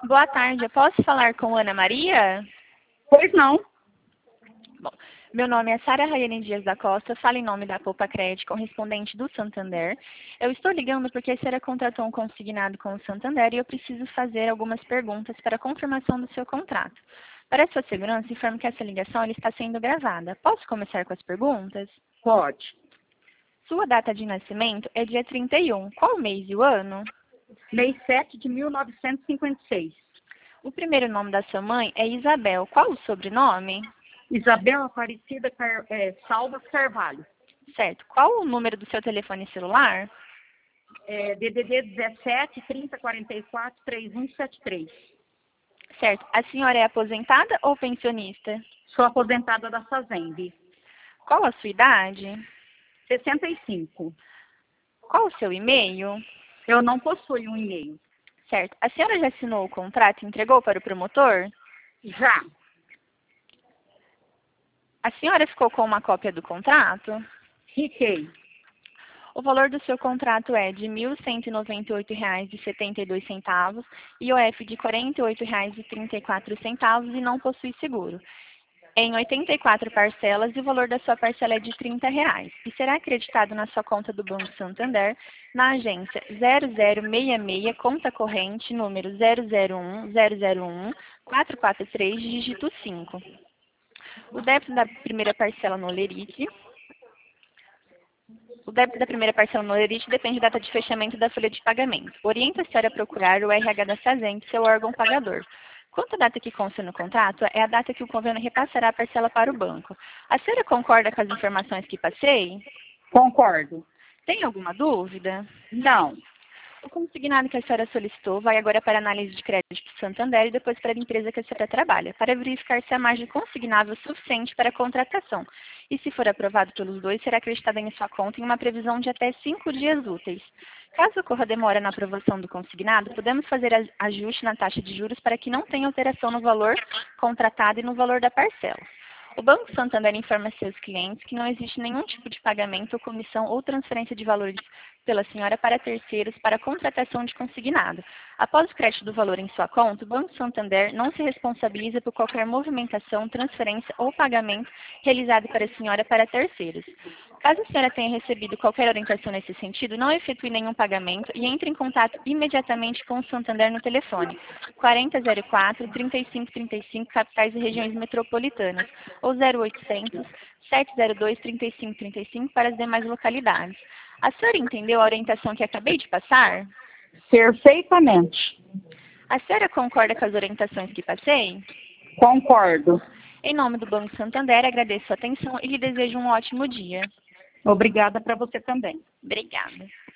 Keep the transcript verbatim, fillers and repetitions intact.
Boa tarde, eu posso falar com Ana Maria? Pois não. Bom, meu nome é Sara Rayane Dias da Costa, falo em nome da Poupa Crédito, correspondente do Santander. Eu estou ligando porque a senhora contratou um consignado com o Santander e eu preciso fazer algumas perguntas para a confirmação do seu contrato. Para sua segurança, informo que essa ligação ele está sendo gravada. Posso começar com as perguntas? Pode. Sua data de nascimento é dia trinta e um. Qual o mês e o ano? Mês sete de mil novecentos e cinquenta e seis. O primeiro nome da sua mãe é Isabel. Qual o sobrenome? Isabel Aparecida Car... é, Salvas Carvalho. Certo. Qual o número do seu telefone celular? É, D D D dezessete, trinta, quarenta e quatro, trinta e um setenta e três. Certo. A senhora é aposentada ou pensionista? Sou aposentada da Fazenda. Qual a sua idade? sessenta e cinco. Qual o seu e-mail? Eu não possuo um e-mail. Certo. A senhora já assinou o contrato e entregou para o promotor? Já. A senhora ficou com uma cópia do contrato? Fiquei. O valor do seu contrato é de mil cento e noventa e oito reais e setenta e dois centavos, I O F de quarenta e oito reais e trinta e quatro centavos e não possui seguro. É em oitenta e quatro parcelas e o valor da sua parcela é de trinta reais. E será acreditado na sua conta do Banco Santander, na agência zero zero seis seis, conta corrente, número zero zero um zero zero um quatro quatro três, dígito cinco. O débito da primeira parcela no Olerite. O débito da primeira parcela no Olerite depende da data de fechamento da folha de pagamento. Orienta a senhora a procurar o R H da Sazent, seu órgão pagador. Quanto à data que consta no contrato, é a data que o convênio repassará a parcela para o banco. A senhora concorda com as informações que passei? Concordo. Tem alguma dúvida? Não. O consignado que a senhora solicitou vai agora para a análise de crédito do Santander e depois para a empresa que a senhora trabalha, para verificar se a margem consignável é suficiente para a contratação. E se for aprovado pelos dois, será acreditada em sua conta em uma previsão de até cinco dias úteis. Caso ocorra demora na aprovação do consignado, podemos fazer ajuste na taxa de juros para que não tenha alteração no valor contratado e no valor da parcela. O Banco Santander informa a seus clientes que não existe nenhum tipo de pagamento, ou comissão ou transferência de valores pela senhora para terceiros para a contratação de consignado. Após o crédito do valor em sua conta, o Banco Santander não se responsabiliza por qualquer movimentação, transferência ou pagamento realizado para a senhora para terceiros. Caso a senhora tenha recebido qualquer orientação nesse sentido, não efetue nenhum pagamento e entre em contato imediatamente com o Santander no telefone quarenta zero quatro, trinta e cinco trinta e cinco, capitais e regiões metropolitanas, ou zero oitocentos, sete zero dois, trinta e cinco trinta e cinco para as demais localidades. A senhora entendeu a orientação que acabei de passar? Perfeitamente. A senhora concorda com as orientações que passei? Concordo. Em nome do Banco Santander, agradeço a atenção e lhe desejo um ótimo dia. Obrigada para você também. Obrigada.